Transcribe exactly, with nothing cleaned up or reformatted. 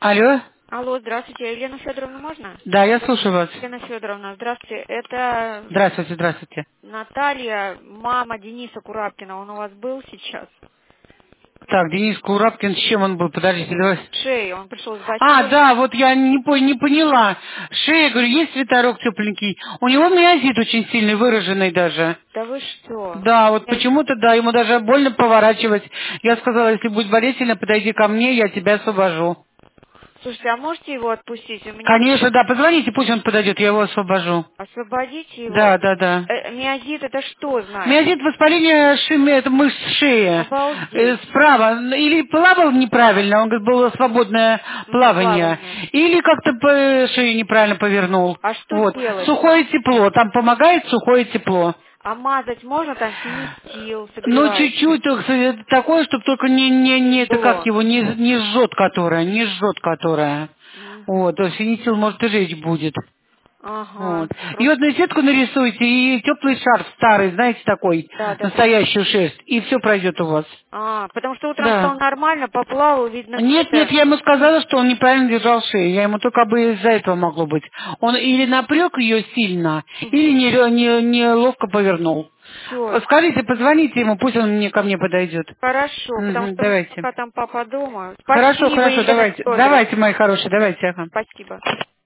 Алло? Алло, здравствуйте. Елена Федоровна, можно? Да, я слушаю вас. Елена Федоровна, здравствуйте. Это Здравствуйте, здравствуйте. Наталья, мама Дениса Курапкина. Он у вас был сейчас? Так, Денис Курапкин, с чем он был? Подождите, давай. Шея, он пришел с А, бассейна. да, вот я не, по- не поняла. Шея, говорю, есть свитерок тепленький. У него миозит очень сильный, выраженный даже. Да вы что? Да, вот Я- почему-то, да, ему даже больно поворачивать. Я сказала, если будет болеть сильно, подойди ко мне, я тебя освобожу. Слушайте, а можете его отпустить? У меня Конечно, да, позвоните, пусть он подойдет, я его освобожу. освободите его. Да, да, да. Э, миозит это что значит? Миозит воспаление шеи, это мышц шеи. Э, Обалдеть. Справа. Или плавал неправильно, он говорит, было свободное М, плавание. Плавание. Или как-то по шею неправильно повернул. А что Вот. делать? Сухое тепло. Там помогает сухое тепло. А мазать можно там фенистил, Ну, согревающий? чуть-чуть так сказать, такое, чтобы только не, не, не, это как Жгло. его, не, не жжет которая, не жжет которая. Мгм. Вот, то есть фенитил, может, и жечь будет. Ага. Вот. Просто... Йодную сетку нарисуйте и теплый шарф старый, знаете, такой, Да, да, да. настоящую шерсть, и все пройдет у вас. А, потому что утром Да. встал нормально, поплавал, видно, Нет, нет, это... я ему сказала, что он неправильно держал шею. Я ему только бы из-за этого могло быть. Он или напряг ее сильно, или не, не, не ловко повернул. Все. Скажите, позвоните ему, пусть он мне ко мне подойдет. Хорошо, потому Мгм, что у меня давайте. пока там папа дома. Хорошо, Спасибо, хорошо, Елена давайте. Федоровна. Давайте, мои хорошие, давайте. Ага. Спасибо.